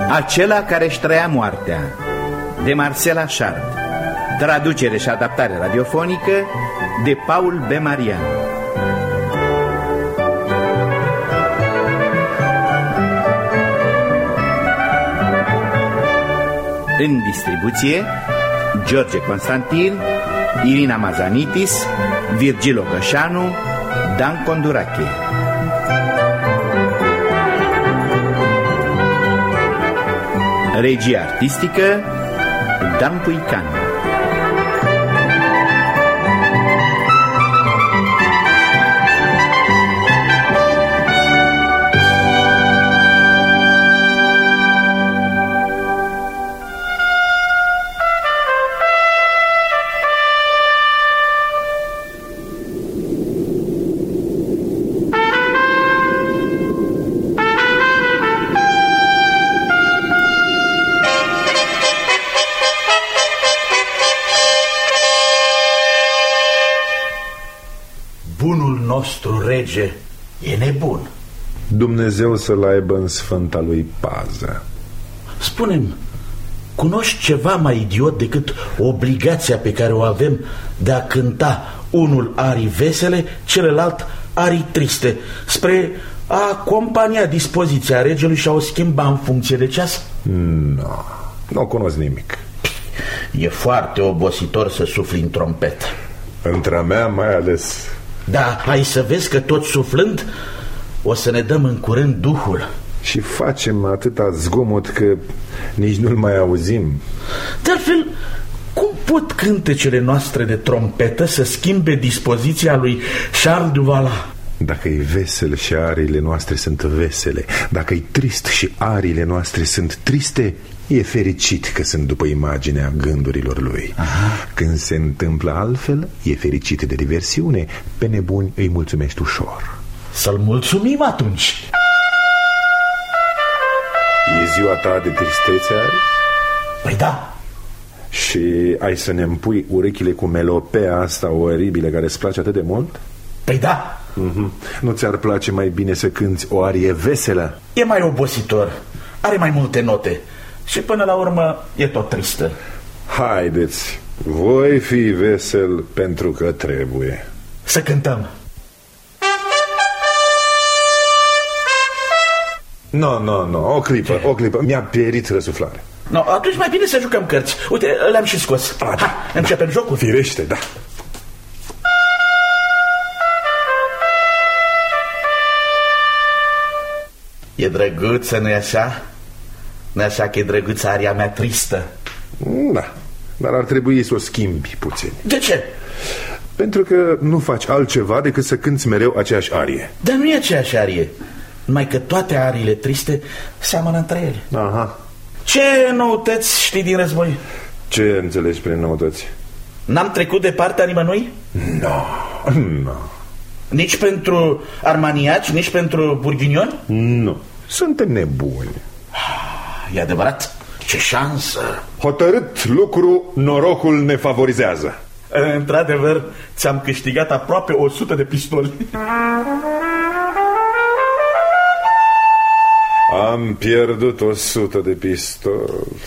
Acela care își trăia moartea, de Marcel Achard. Traducere și adaptare radiofonică de Paul B. Marian. În distribuție George Constantin, Irina Mazanitis, Virgil Ogășanu, Dan Condurache. Regie artistică Dan Puican. Nostru rege e nebun. Dumnezeu să-l aibă în sfânta lui pază. Spune-mi, cunoști ceva mai idiot decât obligația pe care o avem de a cânta unul arii vesele, celălalt arii triste, spre a acompania dispoziția regelui și a o schimba în funcție de ceas? Nu cunosc nimic. E foarte obositor să sufli în trompetă. Între mea mai ales. Da, hai să vezi că tot suflând o să ne dăm în curând duhul. Și facem atâta zgomot că nici nu-l mai auzim. De altfel, cum pot cântecele noastre de trompetă să schimbe dispoziția lui Charles de Valois? Dacă e vesel și ariile noastre sunt vesele, dacă e trist și ariile noastre sunt triste, e fericit că sunt după imaginea gândurilor lui. Aha. Când se întâmplă altfel, e fericit de diversiune. Pe nebuni îi mulțumești ușor. Să-l mulțumim atunci. E ziua ta de tristețe, Ari? Păi da. Și ai să ne împui urechile cu melopea asta oribilă care îți place atât de mult? Păi da. Nu ți-ar place mai bine să cânti o arie veselă? E mai obositor, are mai multe note și până la urmă e tot tristă. Haideți, voi fi vesel pentru că trebuie. Să cântăm. Nu, o clipă, mi-a pierit răsuflare. No, atunci mai bine să jucăm cărți. Uite, le-am și scos. Hai, începem jocul? Firește, da. E drăguță, nu-i așa? Nu-i așa că e drăguță aria mea tristă? Da, dar ar trebui să o schimbi puțin. De ce? Pentru că nu faci altceva decât să cânti mereu aceeași arie. Dar nu e aceeași arie, numai că toate ariile triste seamănă între ele. Aha. Ce noutăți știi din război? Ce înțelegi prin noutăți? N-am trecut de partea nimănui? Nu. Nici pentru armaniaci, nici pentru burghinioni? Nu, suntem nebuni. E adevărat? Ce șansă! Hotărât lucru, norocul ne favorizează. Într-adevăr, ți-am câștigat aproape 100 de pistoli. Am pierdut 100 de pistoli.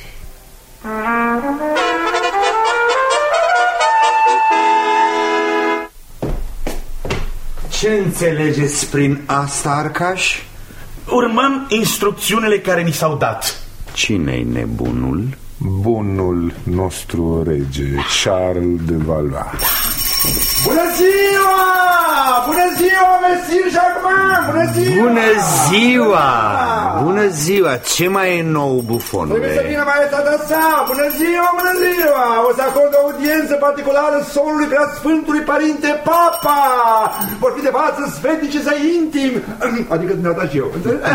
Ce înțelegeți prin asta, Arcaș? Urmăm instrucțiunile care ni s-au dat. Cine-i nebunul? Bunul nostru rege, Charles de Valois. Bună ziua! Bună ziua, mesir Jacquemin! Bună ziua! Bună ziua! Bună ziua! Ce mai e nou, bufonule? Trebuie să vină maestatea sa! Bună ziua, bună ziua! O să acord o audiență particulară solului preasfântului părinte Papa! Vor fi de față sfetnici săi intimi, adică dumneata și eu.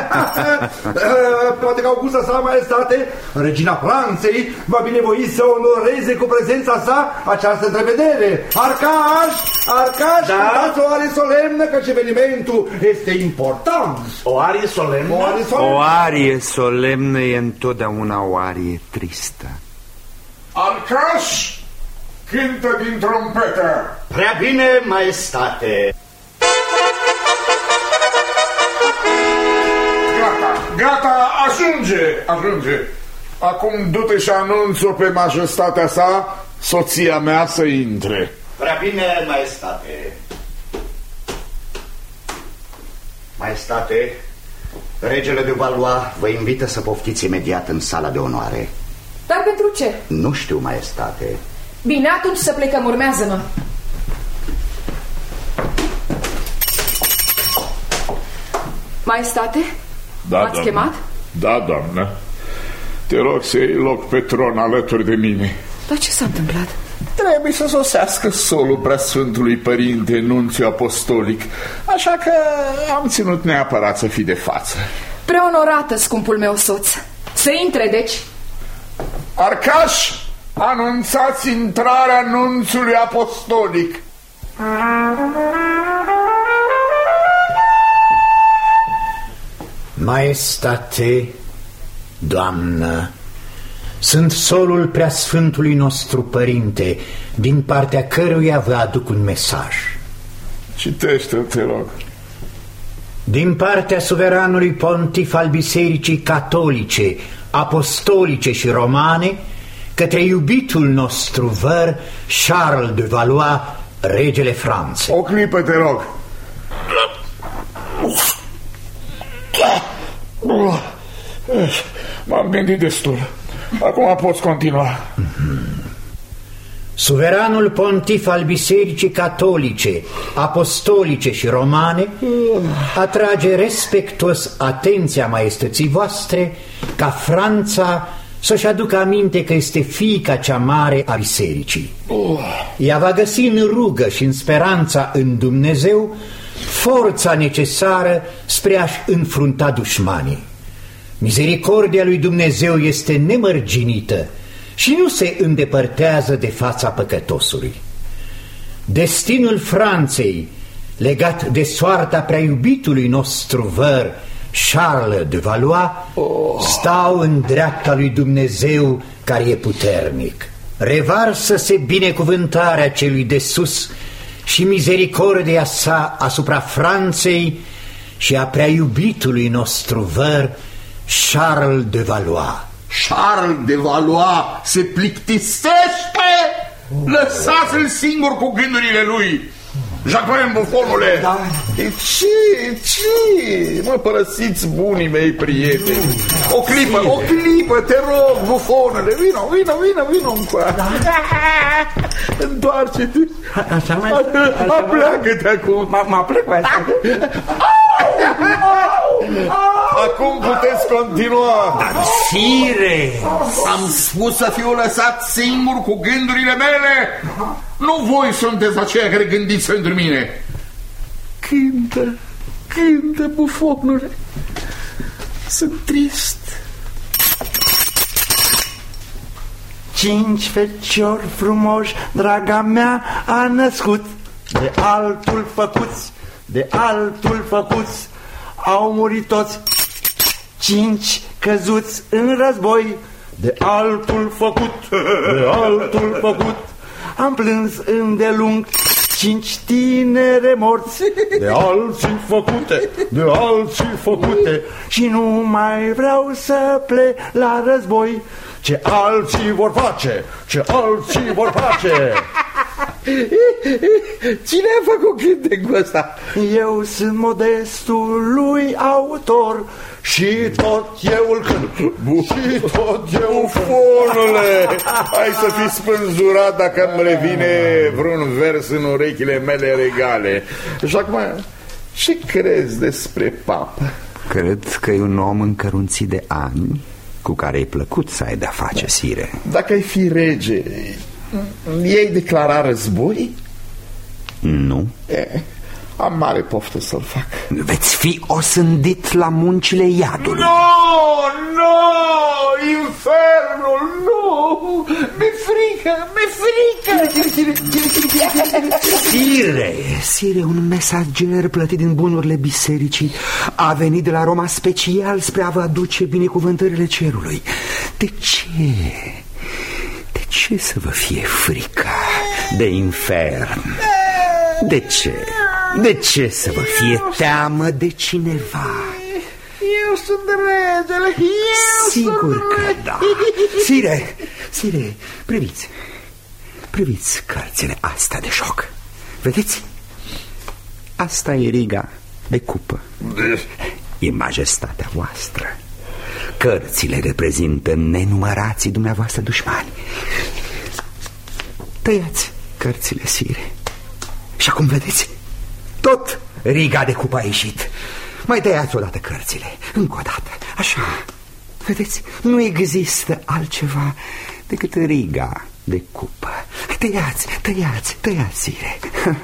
Poate că Augusta sa maestate, regina Franței, va binevoi să onoreze cu prezența sa această întrevedere. Arcaș, da? Dați o arie solemnă, căci evenimentul este important. O arie solemnă? O arie solemnă e întotdeauna o arie tristă. Arcaș, cântă din trompetă. Prea bine, maestate. Gata. Gata, ajunge. Acum du-te și anunț-o pe majestatea sa, soția mea, să intre. Prea bine, maestate. Maestate, regele de Valois vă invită să poftiți imediat în sala de onoare. Dar pentru ce? Nu știu, maestate. Bine, atunci să plecăm, urmează-mă. Maestate? Da, M-ați chemat? Da, doamnă. Te rog să iei loc pe tron alături de mine. Dar ce s-a întâmplat? Trebuie să sosească solul Preasfântului Părinte Nunțiu Apostolic, așa că am ținut neapărat să fii de față. Preonorată, scumpul meu soț. Să intre, deci. Arcaș, anunțați intrarea Nunțiului Apostolic. Maestate, doamnă, sunt solul Preasfântului nostru Părinte, din partea căruia vă aduc un mesaj. Citește-l, te rog. Din partea suveranului pontif al Bisericii Catolice, Apostolice și Romane, către iubitul nostru văr, Charles de Valois, regele Franței. O clipă, te rog. M-am gândit destul. Acum poți continua. Suveranul pontif al Bisericii Catolice, Apostolice și Romane atrage respectuos atenția maestății voastre ca Franța să-și aducă aminte că este fiica cea mare a Bisericii. Ea va găsi în rugă și în speranța în Dumnezeu forța necesară spre a-și înfrunta dușmanii. Misericordia lui Dumnezeu este nemărginită și nu se îndepărtează de fața păcătosului. Destinul Franței, legat de soarta prea iubitului nostru văr, Charles de Valois, stau în dreapta lui Dumnezeu care e puternic. Revarsă-se binecuvântarea celui de sus și misericordia sa asupra Franței și a prea iubitului nostru văr, Charles de Valois. Charles de Valois se plictisește? Lăsați-l singur cu gândurile lui. Jacques, bufonule. Da. De ce? Mă părăsiți bunii mei prieteni. O clipă, te rog, bufonule. Vino încoa. Întoarce-te. Apleacă-te acum. Mă plec, Acum puteți continua. Dar, sire, am spus să fiu lăsat singur cu gândurile mele. Nu voi sunteți aceia care gândiți pentru mine. Cântă, bufonule. Sunt trist. 5 feciori frumoși, draga mea, a născut. De altul făcuți, au murit toți. 5 căzuți în război, de altul făcut. Am plâns îndelung 5 tinere morți, de alții făcute. Și nu mai vreau să plec la război. Ce alții vor face. Cine a făcut cântecul ăsta? Eu sunt modestul lui autor și tot eu îl cânt. Bufonule, hai să fii spânzurat dacă îmi revine vreun vers în urechile mele regale. Și acum, ce crezi despre papă? Cred că e un om încărunțit de ani cu care e plăcut să ai de-a face, sire. Dacă ai fi rege, ei declara război? Nu. Am mare poftă să-l fac. Veți fi osândit la muncile iadului. Nu, infernul, nu. Mi-e frică. Sire, un mesager plătit din bunurile bisericii a venit de la Roma special spre a vă aduce binecuvântările cerului. De ce să vă fie frică de infern? De ce să vă fie teamă de cineva? Eu sunt regele, eu Sigur sunt că regele. da. Sire, priviți cărțile astea de șoc. Vedeți? Asta e riga de cupă. E majestatea voastră. Cărțile reprezintă nenumărații dumneavoastră dușmani. Tăiați cărțile, sire. Și acum vedeți, tot riga de cupă a ieșit. Mai tăiați odată cărțile, încă o dată, așa. Vedeți, nu există altceva decât riga de cupă. Tăiați, sire.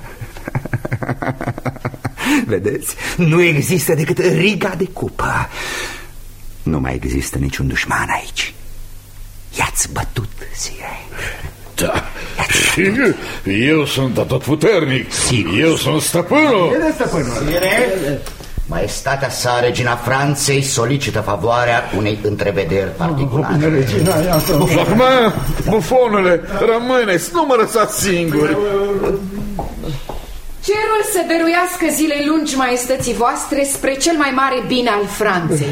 Vedeți, nu există decât riga de cupă. Nu mai există niciun dușman aici. I-ați bătut, sire. Da, și eu sunt atotputernic. Eu sunt stăpânul. Sire, maestatea sa, regina Franței, solicită favoarea unei întrevederi particulare. Și acum, bufonule, rămâneți, nu mă lăsați singuri. Cerul să dăruiască zile lungi maestății voastre spre cel mai mare bine al Franței.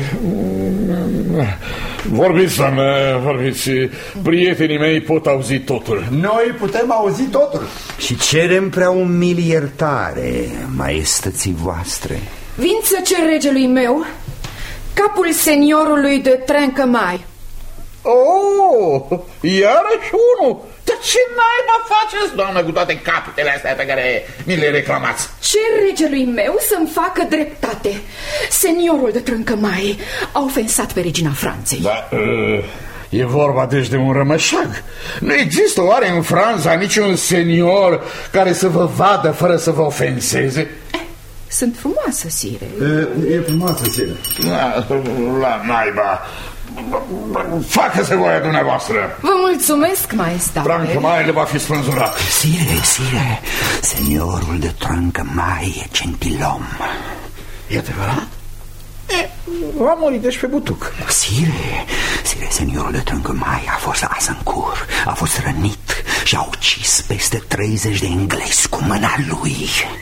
Vorbiți, doamnă, vorbiți. Prietenii mei pot auzi totul. Noi putem auzi totul. Și cerem prea umil iertare maestății voastre. Vin să cer regelui meu capul seniorului de Trencămai. Oh, iarăși unul. Dar ce naiba faceți, doamnă, cu toate capitele astea pe care mi le reclamați? Cer regelui meu să-mi facă dreptate. Seniorul de Trâncămai a ofensat pe regina Franței. Da, e vorba deci de un rămășag. Nu există oare în Franța niciun senior care să vă vadă fără să vă ofenseze? Sunt frumoasă, sire. E frumoasă, sire. La naiba. Facă-se voia dumneavoastră. Vă mulțumesc, maestate. Trâncămai va fi spânzurat. Sire, seniorul de Trâncămai e gentilom. E adevărat? A murit deci pe butuc. Sire, seniorul de Trâncămai a fost ars în cur, a fost rănit și a ucis peste 30 de englezi cu mâna lui.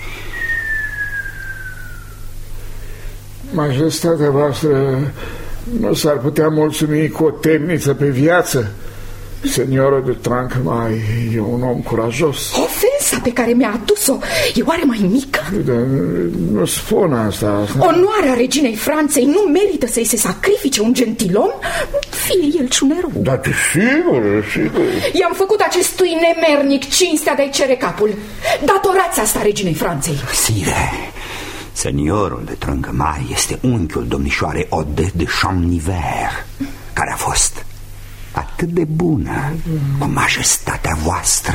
Majestatea voastră nu s-ar putea mulțumi cu o temniță pe viață? Seniorul de Trâncămai e un om curajos. Ofensa pe care mi-a adus-o e oare mai mică? Nu spun asta. Onoarea reginei Franței nu merită să-i se sacrifice un gentilom? Fie el și un erou. Da, sigur. I-am făcut acestui nemernic cinstea de-i cere capul. Datorați asta reginei Franței. Sire, seniorul de Trâncămai este unchiul domnișoarei Odette de Champniver, care a fost atât de bună cu majestatea voastră.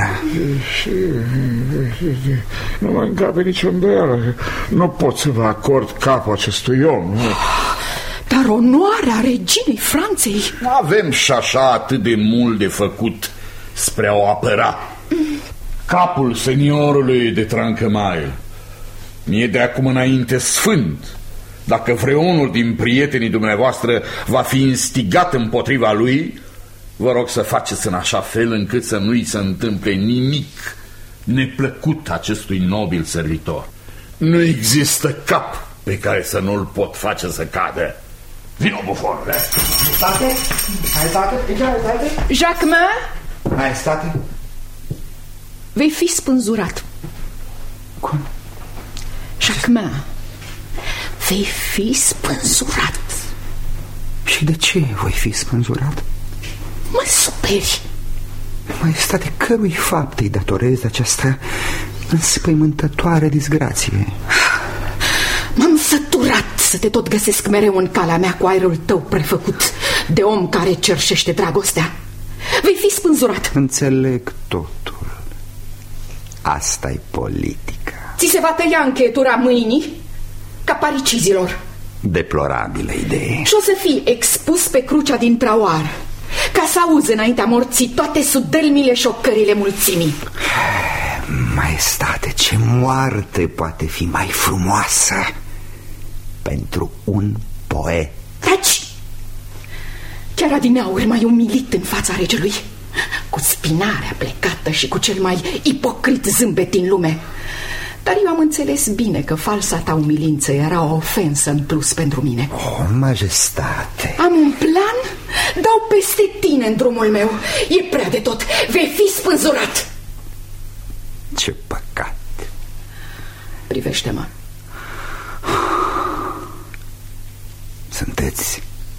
Nu mă încape nicio îndoială. Nu pot să vă acord capul acestui om. Dar onoarea reginei Franței... Avem și așa atât de mult de făcut spre a o apăra. Capul seniorului de Trâncămai mi-e de acum înainte sfânt. Dacă vreunul din prietenii dumneavoastră va fi instigat împotriva lui, vă rog să faceți în așa fel încât să nu-i se întâmple nimic neplăcut acestui nobil servitor. Nu există cap pe care să nu-l pot face să cadă. Vino, bufonule! Maestate? Jacquemin, Maestate? vei fi spânzurat. Cum? Jacquemin, vei fi spânzurat. Și de ce voi fi spânzurat? Mă superi. Maestate, cărui fapt îi datorez această înspăimântătoare disgrație? M-am săturat să te tot găsesc mereu în calea mea cu aerul tău prefăcut de om care cerșește dragostea. Vei fi spânzurat. Înțeleg totul. Asta-i politica. Ți se va tăia încheietura mâinii ca paricizilor. Deplorabilă idee. Și o să fii expus pe crucea din Trauar, ca să auzi înaintea morții toate sudelmile și ocările mulțimii. Maestate, ce moarte poate fi mai frumoasă pentru un poet? Taci! Chiar adineauri m-ai umilit în fața regelui, cu spinarea plecată și cu cel mai ipocrit zâmbet din lume. Dar eu am înțeles bine că falsa ta umilință era o ofensă în plus pentru mine. Oh, majestate! Am un plan? Dau peste tine în drumul meu. E prea de tot. Vei fi spânzurat. Ce păcat! Privește-mă. Sunteți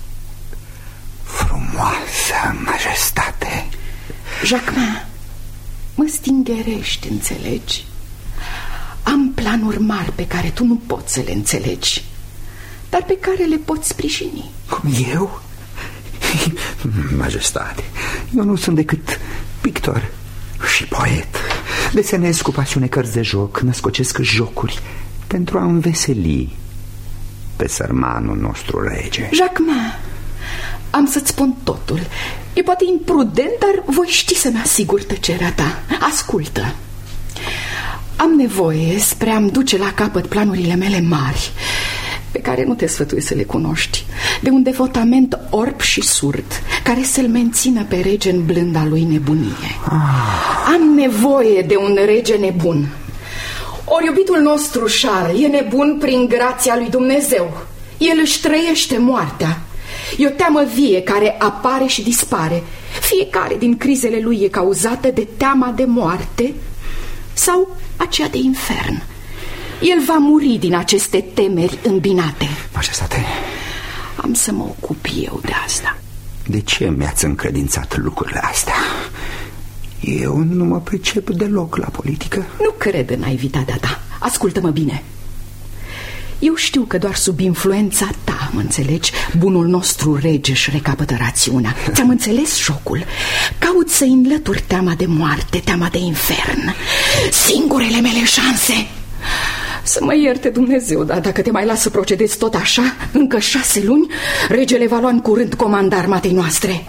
frumoasă, majestate. Jacquemin, mă stingerești, înțelegi? Am planuri mari pe care tu nu poți să le înțelegi, dar pe care le poți sprijini. Cum eu? Majestate, eu nu sunt decât pictor și poet. Desenez cu pasiune cărți de joc, născocesc jocuri pentru a înveseli pe sărmanul nostru rege. Jacquemin, am să-ți spun totul. E poate imprudent, dar voi ști să-mi asigur tăcerea ta. Ascultă. Am nevoie, spre a-mi duce la capăt planurile mele mari, pe care nu te sfătui să le cunoști, de un devotament orb și surd, care să-l mențină pe rege în blânda lui nebunie. Am nevoie de un rege nebun. Ori iubitul nostru, Charles, e nebun prin grația lui Dumnezeu. El își trăiește moartea. E o teamă vie care apare și dispare. Fiecare din crizele lui e cauzată de teama de moarte sau aceea de infern. El va muri din aceste temeri îmbinate. Majestate, am să mă ocup eu de asta. De ce mi-ați încredințat lucrurile astea? Eu nu mă pricep deloc la politică. Nu cred în naivitatea ta. Ascultă-mă bine. Eu știu că doar sub influența ta, mă înțelegi, bunul nostru rege își recapătă rațiunea. Ți-am înțeles jocul. Caut să-i înlături teama de moarte, teama de infern. Singurele mele șanse. Să mă ierte Dumnezeu, dar dacă te mai las să procedezi tot așa, încă 6 luni, regele va lua în curând comanda armatei noastre.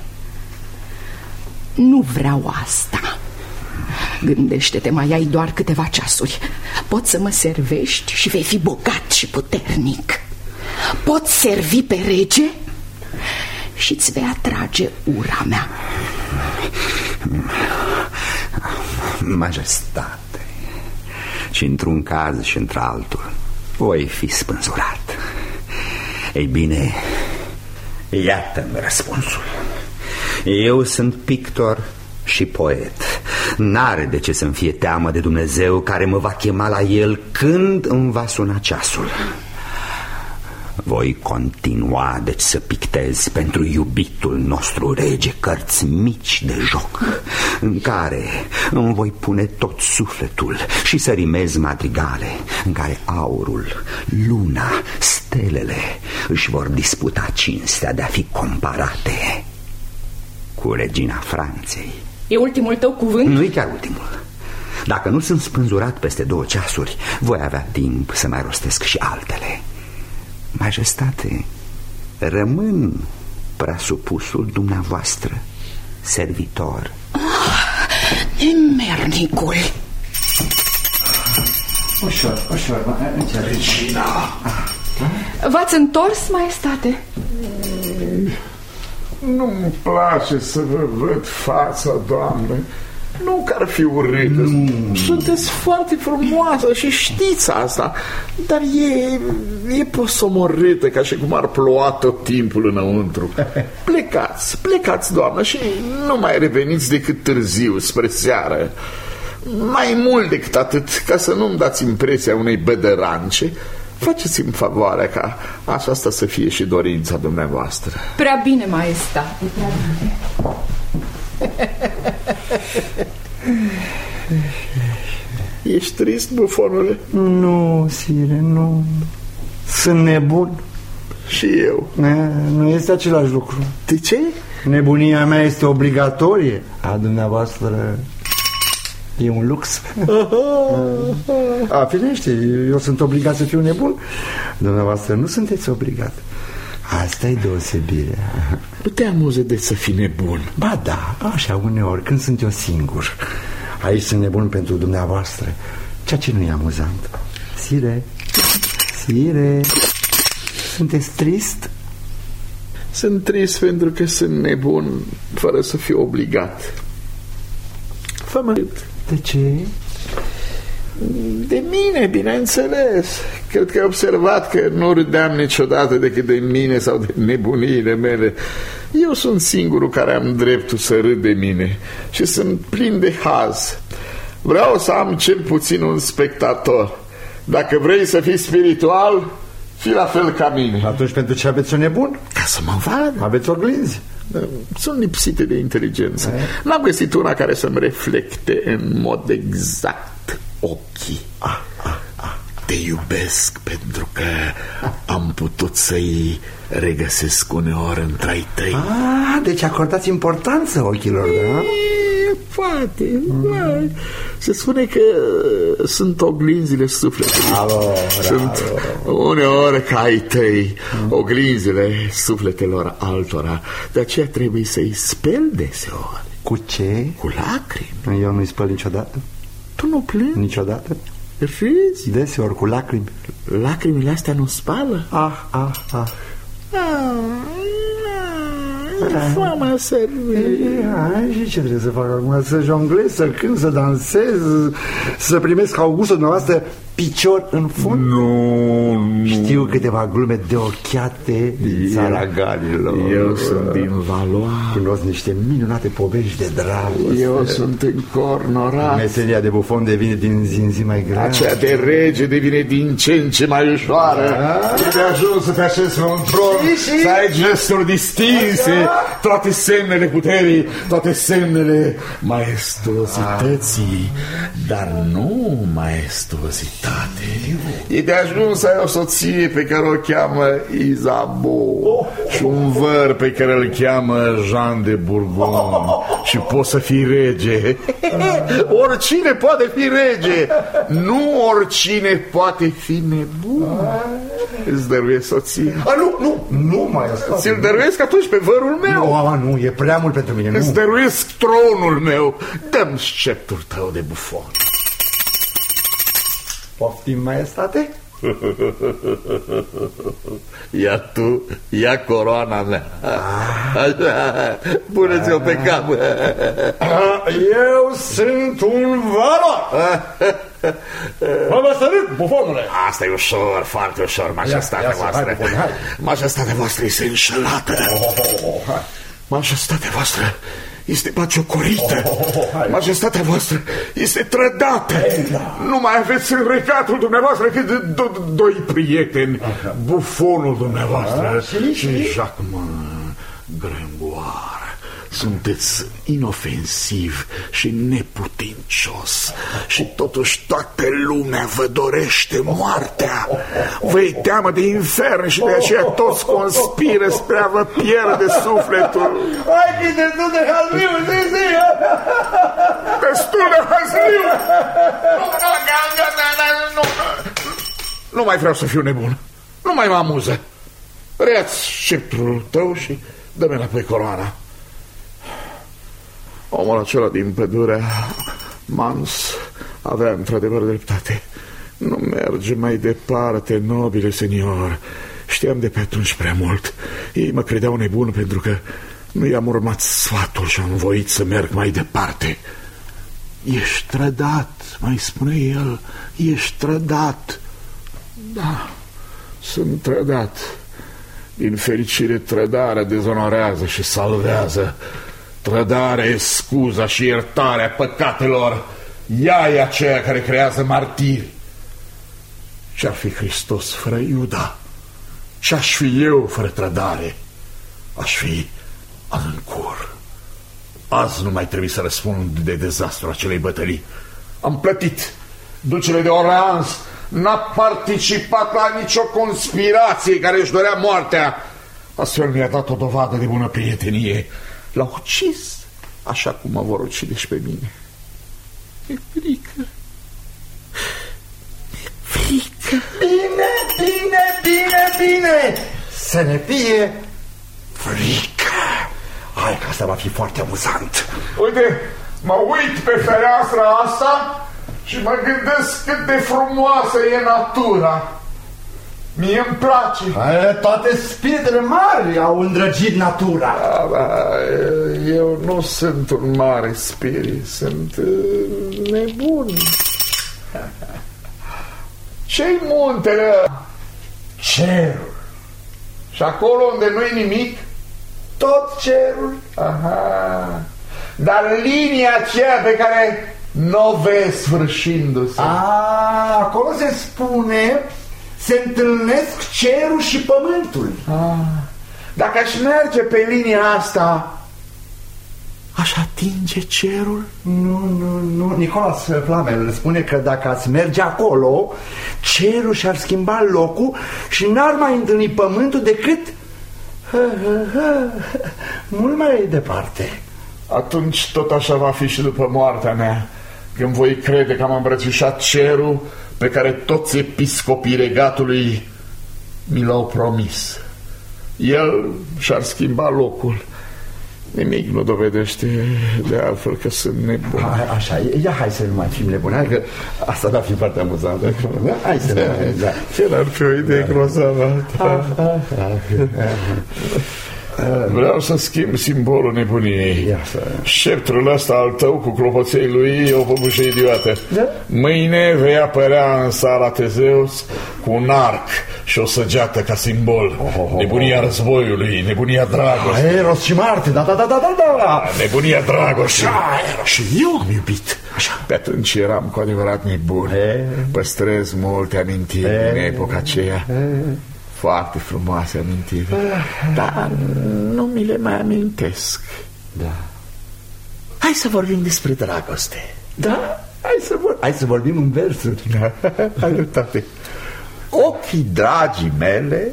Nu vreau asta. Gândește-te, mai ai doar câteva ceasuri. Poți să mă servești și vei fi bogat și puternic. Poți servi pe rege și îți vei atrage ura mea. Majestate, și într-un caz și într-altul voi fi spânzurat. Ei bine, iată-mi răspunsul. Eu sunt pictor și poet. N-are de ce să-mi fie teamă de Dumnezeu, care mă va chema la el când îmi va suna ceasul. Voi continua, deci, să pictez pentru iubitul nostru rege cărți mici de joc, în care îmi voi pune tot sufletul și să rimez madrigale, în care aurul, luna, stelele își vor disputa cinstea de a fi comparate cu regina Franței. E ultimul tău cuvânt? Nu e chiar ultimul. Dacă nu sunt spânzurat peste 2 ceasuri, voi avea timp să mai rostesc și altele. Majestate, rămân preasupusul dumneavoastră servitor. Nemernicul. Ușor, ușor, regina. V-ați întors, maestate? Nu-mi place să vă văd fața, Doamne. Nu că ar fi urâtă. Sunteți foarte frumoasă și știți asta, dar e posomorâtă, ca și cum ar ploua tot timpul înăuntru. Plecați, Doamnă, și nu mai reveniți decât târziu, spre seară. Mai mult decât atât, ca să nu-mi dați impresia unei bădărance, faceți-mi favoarea ca aceasta să fie și dorința dumneavoastră. Prea bine, maestate, prea bine. Ești trist, bufonule? Nu, sire, nu. Sunt nebun. Și eu. Nu este același lucru. De ce? Nebunia mea este obligatorie. A dumneavoastră e un lux. Firește, eu sunt obligat să fiu nebun. Dumneavoastră nu sunteți obligat. Asta e deosebirea. Nu te amuze de să fii nebun? Ba da, așa uneori, când sunt eu singur. Aici sunt nebun pentru dumneavoastră, ceea ce nu e amuzant. Sire, sunteți trist? Sunt trist pentru că sunt nebun fără să fiu obligat. Fă-mă râd. De ce? De mine, bineînțeles. Cred că ai observat că nu râdeam niciodată decât de mine sau de nebuniile mele. Eu sunt singurul care am dreptul să râd de mine și sunt plin de haz. Vreau să am cel puțin un spectator. Dacă vrei să fii spiritual, fii la fel ca mine. Atunci pentru ce aveți un nebun? Ca să mă vad. Aveți oglinzi? Sunt lipsite de inteligență. N-am găsit una care să-mi reflecte în mod exact ochii. Te iubesc pentru că am putut să-i regăsesc uneori între ai tăi. Deci acordați importanță ochilor, da? Poate. Se spune că sunt oglinzile sufletului. Sunt uneori ca ai tăi, oglinzile sufletelor altora. De aceea trebuie să-i speli deseori. Cu ce? Cu lacrimi. Eu nu-i spăl niciodată. Tu nu plângi? Niciodată. Râzi? Deseori cu lacrimi. Lacrimile astea nu spală? Foamea să și ce trebuie să fac acum? Să jonglez, să cânt, să dansez, să primesc Augustul dumneavoastră picior în fund? Nu. Știu câteva glume de ochiate din țara Galilor. Eu sunt din Valois. Cunosc niște minunate povești de dragoste. Eu sunt în Cornorat. Meseria de bufon devine din zi în zi mai grea. Aceea de rege devine din ce în ce mai ușoară. De ajuns să te așezi pe un tron, să ai gesturi distinse, toate semnele puterii, toate semnele maestosității, dar nu maestositate. E de ajuns să ai o soție pe care o cheamă Isabeau și un văr pe care îl cheamă Jean de Bourgogne și poți să fii rege. Oricine poate fi rege, nu oricine poate fi nebun. Îți dăruiesc soție? Nu mai asta. Ți-l dăruiesc atunci pe vărul meu? Nu, e prea mult pentru mine. Îți dăruiesc tronul meu. Dă-mi sceptul tău de bufon. Poftim, maestate? Ia tu, ia coroana mea. Așa, pune-ți-o pe cap. Eu sunt un Valois. Vă sărut, bufonule. Asta e ușor, foarte ușor, majestatea voastră. Majestatea voastră este înșelată. Majestatea voastră este bagiocorită. Majestatea voastră este trădată. Nu mai aveți în regatul dumneavoastră cât doi prieteni, bufonul dumneavoastră și Jacquemin Gringoire. Sunteți inofensiv și neputincios și totuși toată lumea vă dorește moartea. Vă-i teamă de infern și de aceea toți conspiră spre a vă pierde sufletul. Hai, destul de hazliu, Destul de hazliu! Nu mai vreau să fiu nebun. Nu mai mă amuză. Rea-ți sceptrul tău și dă-mi înapoi coroana. Omul acela din pădurea Mans avea într-adevăr dreptate. Nu merge mai departe, nobile senior. Știam de pe atunci prea mult. Ei mă credeau nebun pentru că nu i-am urmat sfatul și am voit să merg mai departe. Ești trădat, mai spune el. Ești trădat. Da, sunt trădat. Din fericire, trădarea dezonorează și salvează. Trădarea e scuza și iertarea păcatelor. Ea e aceea care creează martiri. Ce-ar fi Hristos fără Iuda? Ce-aș fi eu fără trădare? Aș fi Azincourt. Azi nu mai trebuie să răspund de dezastru acelei bătălii. Am plătit. Ducele de Orleans n-a participat la nicio conspirație care își dorea moartea. Astfel mi-a dat o dovadă de bună prietenie. L-a ucis așa cum mă vor ucide și pe mine. Mi-e frică. Mi-e frică. Bine. Să ne fie frică. Hai că asta va fi foarte amuzant. Uite, mă uit pe fereastra asta și mă gândesc cât de frumoasă e natura. Mie îmi place. Toate spiritele mari au îndrăgit natura. Eu nu sunt un mare spirit, sunt nebun. Ce-i muntele? Cerul. Și acolo unde nu-i nimic? Tot cerul. Aha. Dar linia aceea pe care n-o vezi sfârșindu-se. Acolo se spune, se întâlnesc cerul și pământul. Dacă aș merge pe linia asta, aș atinge cerul? Nu. Nicolas Flamel spune că dacă ați merge acolo, cerul și-ar schimba locul și n-ar mai întâlni pământul decât mult mai departe. Atunci tot așa va fi și după moartea mea, când voi crede că am îmbrățișat cerul pe care toți episcopii regatului mi l-au promis. El și-ar schimba locul. Nimic nu dovedește de altfel că sunt nebun. Așa, hai să nu mai fim nebuni, că asta va fi foarte amuzantă. Hai să ne mai... Chiar ar fi o idee grozavă. Vreau să schimb simbolul nebuniei. Sceptrul ăsta al tău cu clopoței lui e o păpușă idiotă. Mâine vei apărea în sala Tezeus cu un arc și o săgeată ca simbol. Nebunia războiului, nebunia dragostei. Eros și Marte, da. Nebunia dragostei. Și eu am iubit. Pe atunci eram cu adevărat nebun. Păstrez multe amintiri din epoca aceea. Foarte frumoase amintiri, dar nu mi le mai amintesc. Da. Hai să vorbim despre dragoste. Da? Hai să vorbim în versuri. Hai dreptate. Ochii dragii mele.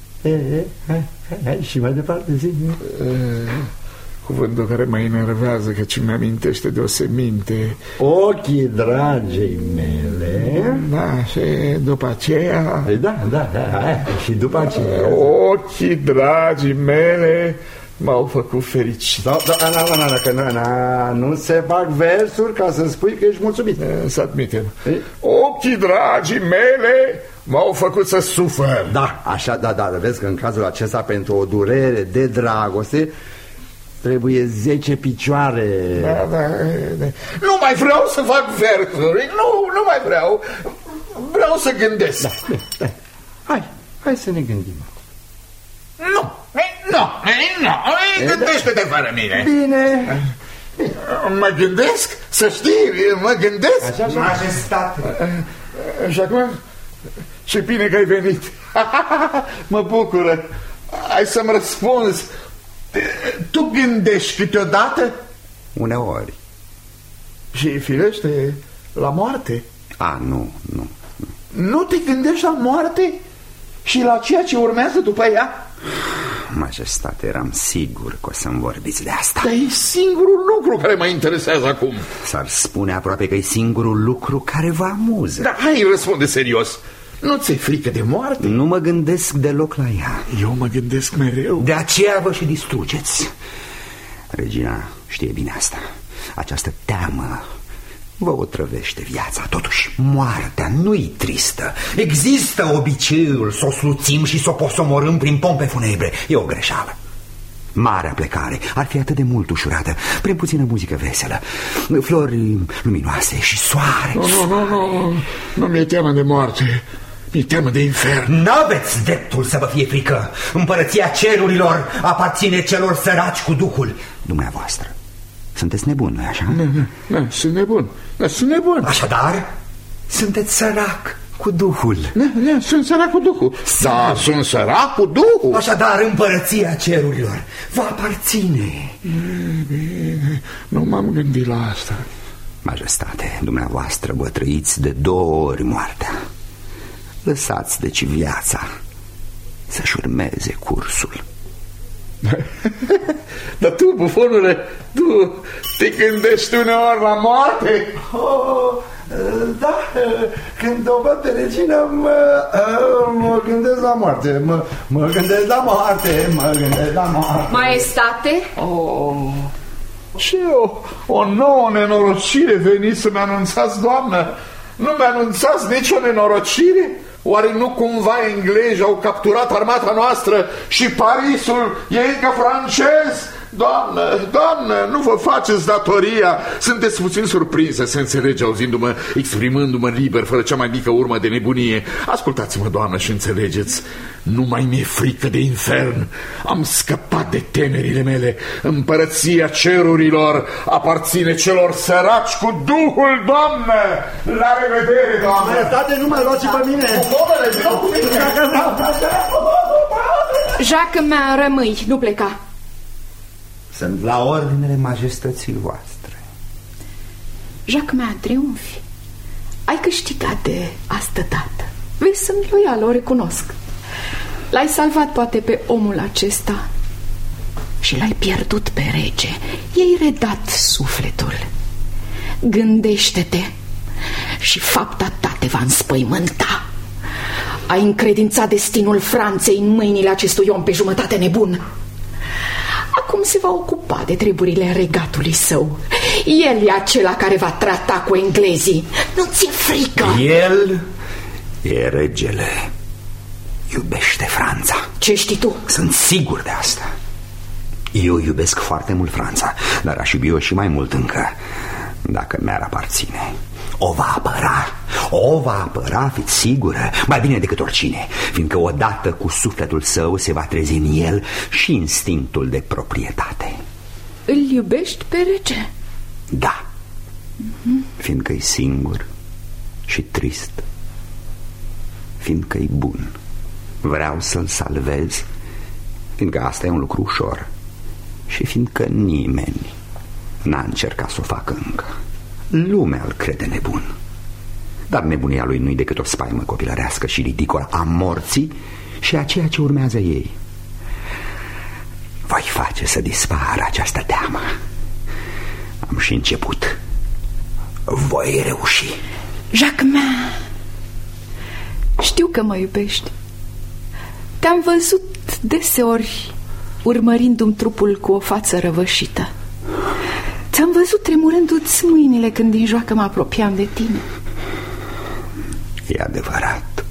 Hai și mai departe, zi. Cuvântul care mă enervează, căci îmi amintește de o seminte. Ochii dragii mele. Da, și după aceea. Da, și după aceea. Ochii dragii mele m-au făcut fericit. Nu se fac versuri ca să spui că ești mulțumit. Să admitem. Ochii dragii mele m-au făcut să sufăr. Da, așa, da, vezi că în cazul acesta, pentru o durere de dragoste, trebuie 10 picioare. Da. Nu mai vreau să fac versuri. Nu mai vreau. Vreau să gândesc. Da. Hai să ne gândim. Nu. Gândește-te fără mine. Bine. Mă gândesc? Să știi, mă gândesc. Așa. Majestate. Și acum? Ce bine că ai venit. Mă bucură. Hai să-mi răspunzi. Tu gândești câteodată? Uneori. Și firește la moarte? Nu. Nu te gândești la moarte? Și la ceea ce urmează după ea? Majestate, eram sigur că o să-mi vorbiți de asta. Dar e singurul lucru care mă interesează acum. S-ar spune aproape că e singurul lucru care vă amuză. Dar hai, răspunde serios. Nu ți-e frică de moarte? Nu mă gândesc deloc la ea. Eu mă gândesc mereu. De aceea vă și distrugeți. Regina știe bine asta. Această teamă vă otrăvește viața. Totuși, moartea nu-i tristă. Există obiceiul să o sluțim și să o posomorâm prin pompe funebre. E o greșeală. Marea plecare ar fi atât de mult ușurată prin puțină muzică veselă, flori luminoase și soare. Nu mi-e teamă de moarte. Mi-e teamă de infern. N-aveți dreptul să vă fie frică. Împărăția cerurilor aparține celor săraci cu duhul. Dumneavoastră sunteți nebuni, nu-i așa? Nu, sunt nebun. Așadar, sunteți sărac cu duhul. Sunt sărac cu duhul. Da, sunt sărac cu duhul. Așadar, împărăția cerurilor vă aparține. Bine, nu m-am gândit la asta. Majestate, dumneavoastră vă trăiți de 2 ori moartea. Lăsați deci viața să-și urmeze cursul. Dar tu, bufonule, tu te gândești uneori la moarte? Da, când o văd pe regină mă gândesc la moarte. Mă gândesc la moarte. Maestate? Ce o nouă nenorocire veniți să-mi anunțați, doamnă? Nu mi-anunțați nicio nenorocire? Oare nu cumva englezii au capturat armata noastră și Parisul e încă francez? Doamnă, nu vă faceți datoria. Sunteți puțin surprinsă, se înțelege, auzindu-mă, exprimându-mă liber, fără cea mai mică urmă de nebunie. Ascultați-mă, doamnă, și înțelegeți. Nu mai mi-e frică de infern. Am scăpat de temerile mele. Împărăția cerurilor aparține celor săraci cu Duhul, doamnă. La revedere, doamnă. Maestate, nu mai luați pe mine. Jacques, rămâi, nu pleca. Sunt la ordinele majestății voastre. Jacques, triumfi. Ai câștigat de astă dată. Vezi, sunt loial, o recunosc. L-ai salvat poate pe omul acesta și l-ai pierdut pe rege. I-ai redat sufletul. Gândește-te și fapta ta te va înspăimânta. Ai încredințat destinul Franței în mâinile acestui om pe jumătate nebun. Acum se va ocupa de treburile regatului său. El e acela care va trata cu englezii. Nu ți-e frică? El e regele. Iubește Franța. Ce știi tu? Sunt sigur de asta. Eu iubesc foarte mult Franța, dar aș iubi-o și mai mult încă dacă mi-ar aparține. O va apăra, fiți sigură, mai bine decât oricine, fiindcă odată cu sufletul său se va trezi în el și instinctul de proprietate. Îl iubești pe rege? Da, fiindcă e singur și trist, fiindcă e bun. Vreau să-l salvez, fiindcă asta e un lucru ușor și fiindcă nimeni n-a încercat să o facă încă. Lumea îl crede nebun, dar nebunia lui nu-i decât o spaimă copilărească și ridicolă a morții și a ceea ce urmează ei. Voi face să dispară această teamă. Am și început. Voi reuși. Jacques, știu că mă iubești. Te-am văzut deseori urmărindu-mi trupul cu o față răvășită. Ți-am văzut tremurându-ți mâinile când din joacă mă apropiam de tine. E adevărat.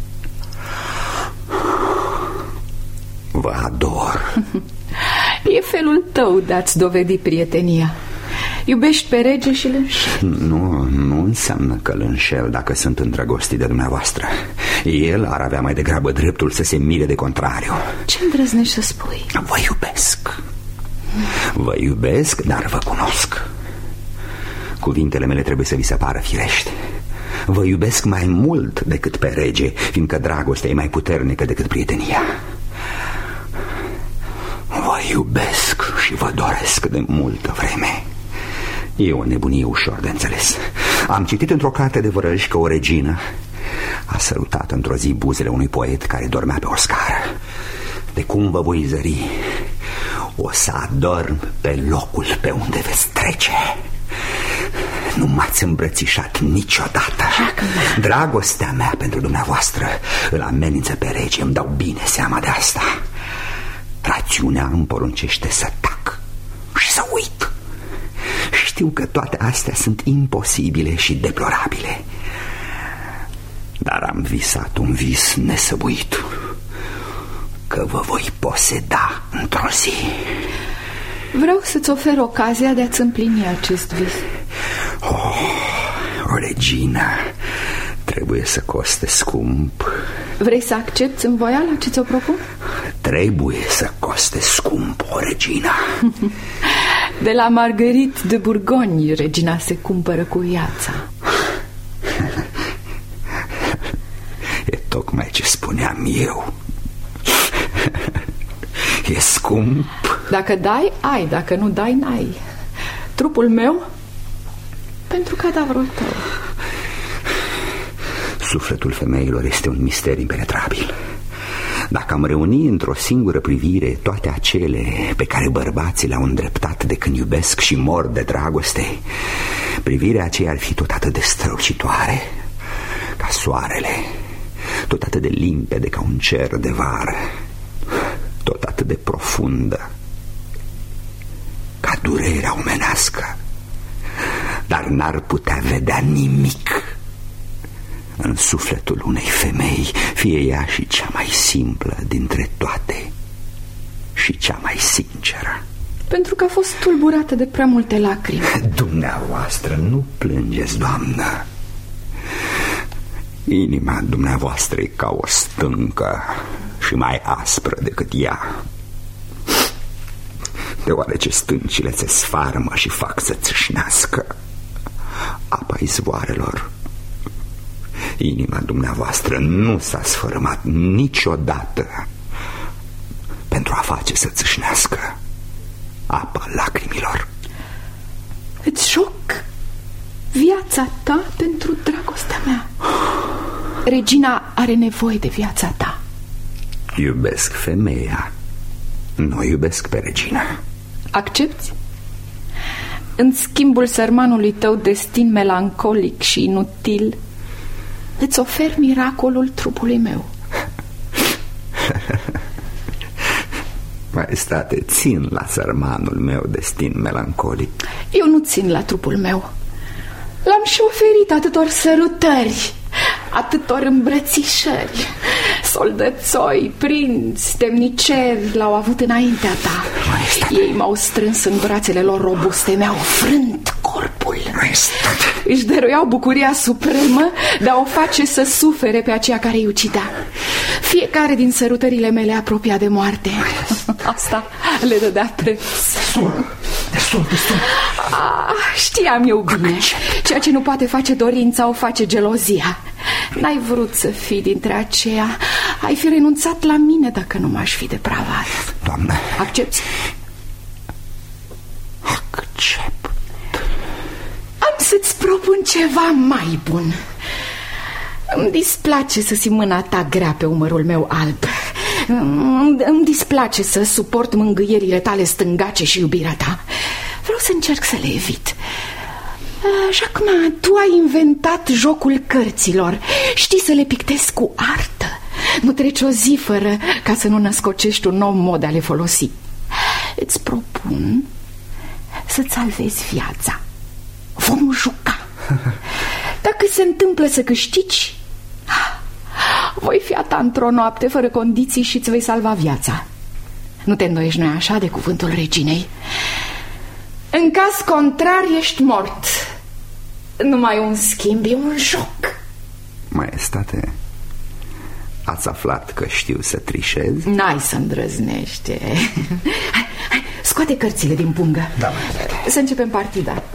Vă ador. E felul tău de a-ți dovedi prietenia. Iubești pe rege și îl înșeli. Nu înseamnă că îl înșel dacă sunt îndrăgostit de dumneavoastră. El ar avea mai degrabă dreptul să se mire de contrariu. Ce îndrăznești să spui? Vă iubesc. Vă iubesc, dar vă cunosc. Cuvintele mele trebuie să vi se pară firești. Vă iubesc mai mult decât pe rege, fiindcă dragostea e mai puternică decât prietenia. Vă iubesc și vă doresc de multă vreme. E o nebunie ușor de înțeles. Am citit într-o carte de vrăji că o regină a sărutat într-o zi buzele unui poet care dormea pe o scară. De cum vă voi zări, o să adorm pe locul pe unde veți trece. Nu m-ați îmbrățișat niciodată. Dragostea mea pentru dumneavoastră îl amenință pe rege, îmi dau bine seama de asta. Rațiunea îmi poruncește să tac și să uit. Știu că toate astea sunt imposibile și deplorabile, dar am visat un vis nesăbuit, că vă voi poseda într-o zi. Vreau să-ți ofer ocazia de a-ți împlini acest vis. O regină trebuie să coste scump. Vrei să accepti în voiala ce ți-o propun? Trebuie să coste scump o regină. De la Marguerite de Bourgogne regina se cumpără cu viața. E tocmai ce spuneam eu. E scump. Dacă dai, ai, dacă nu dai, n-ai. Trupul meu pentru cadavrul tău. Sufletul femeilor este un mister impenetrabil. Dacă am reuni într-o singură privire toate acele pe care bărbații le-au îndreptat de când iubesc și mor de dragoste, privirea aceea ar fi tot atât de strălucitoare ca soarele, tot atât de limpede ca un cer de vară, tot atât de profundă ca durerea omenească, dar n-ar putea vedea nimic în sufletul unei femei, fie ea și cea mai simplă dintre toate și cea mai sinceră. pentru că a fost tulburată de prea multe lacrimi. Dumneavoastră nu plângeți, doamnă. Inima dumneavoastră e ca o stâncă și mai aspră decât ea, deoarece stâncile se sfarmă și fac să țâșnească apa izvoarelor. Inima dumneavoastră nu s-a sfărâmat niciodată pentru a face să țâșnească apa lacrimilor. Îți joc viața ta pentru dragostea mea. Regina are nevoie de viața ta. Iubesc femeia, nu iubesc pe regina. Accepți? În schimbul sărmanului tău destin melancolic și inutil, îți ofer miracolul trupului meu. Maestate, țin la sărmanul meu destin melancolic. Eu nu țin la trupul meu. L-am și oferit atâtor sărutări, atâtor îmbrățișări. Soldățoi, prinți, temniceri l-au avut înaintea ta. Maestate. Ei m-au strâns în brațele lor robuste, mi-au frânt corpul. Maestate. Își dăruiau bucuria supremă de a o face să sufere pe aceea care îi ucidea. Fiecare din sărutările mele apropia de moarte. Asta le dădea preț. Destul. Știam eu bine. Ceea ce nu poate face dorința, o face gelozia. N-ai vrut să fii dintre aceia. Ai fi renunțat la mine dacă nu m-aș fi depravat. Doamnă. Accepți? Accept. Am să-ți propun ceva mai bun. Îmi displace să simt mâna ta grea pe umărul meu alb. Îmi displace să suport mângâierile tale stângace și iubirea ta. Vreau să încerc să le evit. Și acum tu ai inventat jocul cărților. Știi să le pictezi cu artă. Nu treci o zi fără ca să nu născocești un nou mod de a le folosi. Îți propun să-ți salvezi viața. Vom juca. Dacă se întâmplă să câștigi, voi fi a ta într-o noapte fără condiții și îți vei salva viața. Nu te îndoiești, nu-i așa, de cuvântul reginei? În caz contrar, ești mort. Numai un schimb, e un joc. Maestate, ați aflat că știu să trișez? N-ai să îndrăznește. Hai, scoate cărțile din pungă. Da. Să începem partida.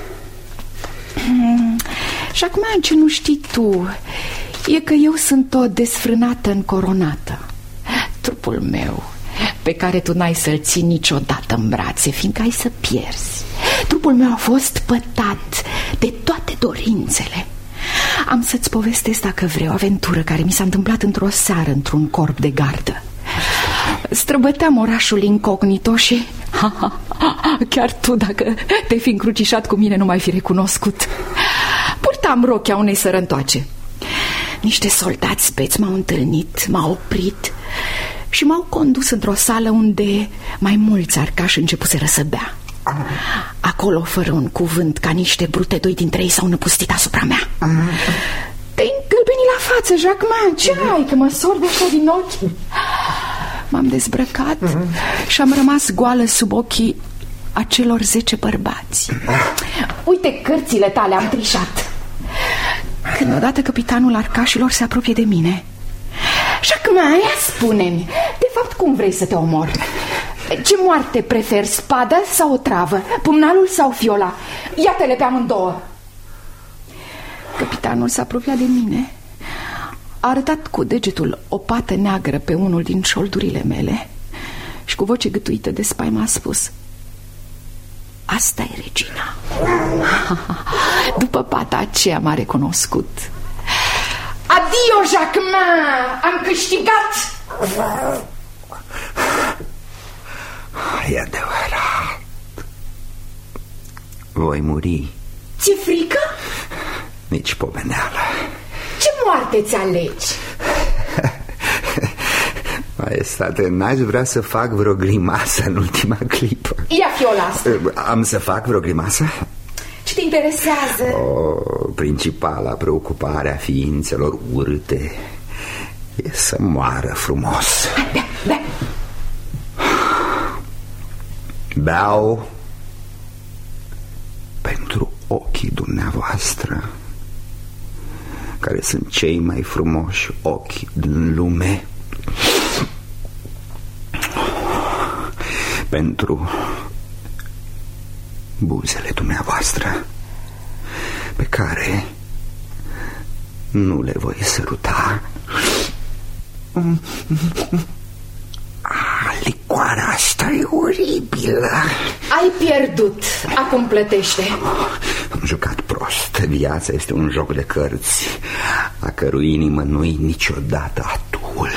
Și acum ce nu știi tu e că eu sunt o desfrânată încoronată. Trupul meu, pe care tu n-ai să-l ții niciodată în brațe, fiindcă ai să pierzi. Trupul meu a fost pătat de toate dorințele. Am să-ți povestesc, dacă vrei, o aventură care mi s-a întâmplat într-o seară într-un corp de gardă. Străbăteam orașul incognito și chiar tu, dacă te-ai fi încrucișat cu mine, nu m-ai fi recunoscut. Purtam rochia unei sărăntoace. Niște soldați beți m-au întâlnit, m-au oprit și m-au condus într-o sală unde mai mulți arcași începuseră să bea. Acolo, fără un cuvânt, ca niște brute, doi dintre ei s-au năpustit asupra mea. Te-ai încălbenit la față, Jacquemin. Ce ai, că mă sorbe așa din ochi? M-am dezbrăcat și am rămas goală sub ochii acelor 10 bărbați. Uite cărțile tale, am trișat. Când odată capitanul arcașilor se apropie de mine. Jacquemin, ia spune-mi, de fapt cum vrei să te omor? Ce moarte preferi, spada sau o travă? Pumnalul sau fiola? Iată-le pe amândouă. Capitanul s-a apropiat de mine. A arătat cu degetul o pată neagră pe unul din șoldurile mele și cu voce gâtuită de spaimă a spus: asta e regina. După pata aceea m-a recunoscut. Adio, Jacquemin! Am câștigat! E adevărat. Voi muri. Ți-e frică? Nici pomeneală. Ce moarte ți alegi? Maestate, n-aș vrea să fac vreo grimasă în ultima clipă. Ia fiola asta. Am să fac vreo grimasă? Ce te interesează? Principala preocupare a ființelor urâte e să moară frumos. Bea. Beau pentru ochii dumneavoastră, care sunt cei mai frumoși ochi din lume, pentru buzele dumneavoastră, pe care nu le voi săruta. Licoarea asta e oribilă. Ai pierdut, acum plătește. Am jucat prost. Viața este un joc de cărți, a cărui inimă nu-i niciodată atul.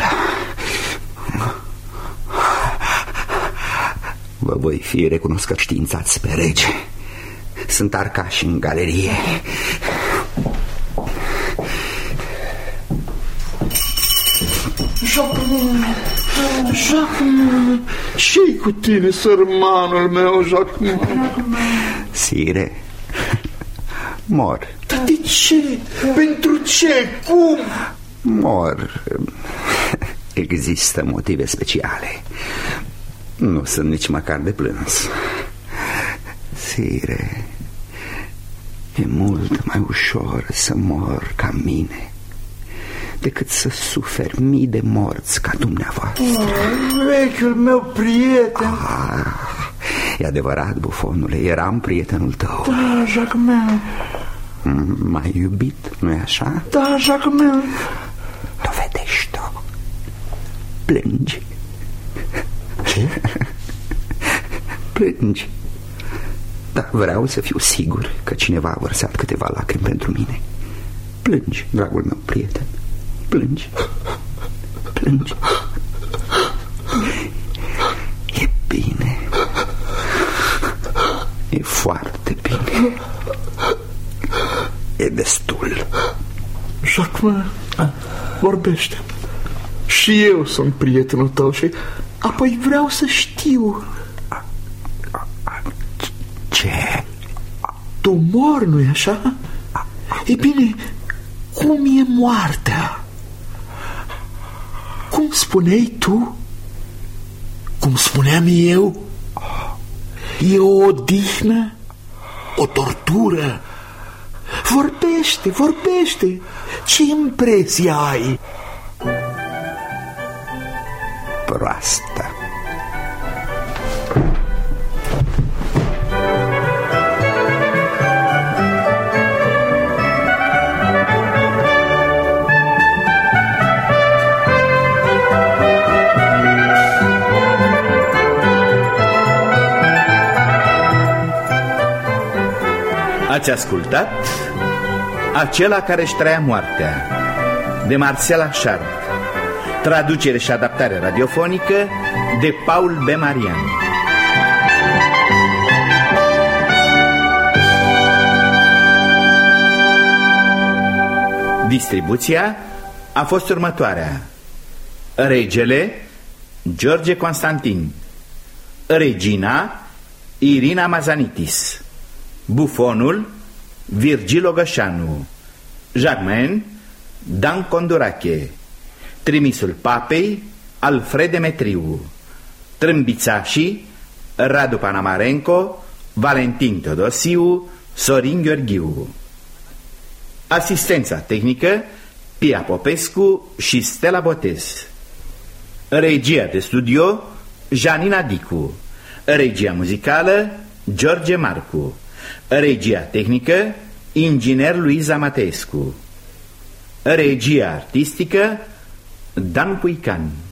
Vă voi fi recunoscut științați pe rege. Sunt arcași în galerie. Jacques, ce-i cu tine, sărmanul meu, Jacques? Sire, mor. Dar de ce? Pentru ce? Cum? Mor. Există motive speciale. Nu sunt nici măcar de plâns. Sire, e mult mai ușor să mor ca mine decât să suferi mii de morți ca dumneavoastră. Vechiul meu prieten. E adevărat, bufonule, eram prietenul tău. Da, Jacques meu. M-ai iubit, nu-i așa? Da, Jacques meu. Dovedește-o. Plângi. Ce? Plângi. Da, vreau să fiu sigur că cineva a vărsat câteva lacrimi pentru mine. Plângi, dragul meu prieten. Plângi. Plângi. E bine. E foarte bine. E destul. Jacques, vorbește. Și eu sunt prietenul tău și apoi vreau să știu. Ce? Tu mori, nu-i așa? E bine, cum e moartea? Cum spuneai tu? Cum spuneam eu? E o odihnă? O tortură? Vorbește, vorbește. Ce impresie ai? Proastă. Ați ascultat Acela care își trăia moartea, de Marcel Achard, traducere și adaptare radiofonică de Paul Bemarian. Distribuția a fost următoarea: Regele George Constantin, Regina Irina Mazanitis, Bufonul Virgil Ogășanu, Jacques Dan Condurache, Trimisul Papei Alfred Demetriu, Trâmbițașii Radu Panamarenco, Valentin Teodosiu, Sorin Gheorghiu. Asistența tehnică Pia Popescu și Stella Botez. Regia de studio Janina Dicu. Regia muzicală George Marcu. Regia tehnică inginer Luiza Mateescu. Regia artistică Dan Puican.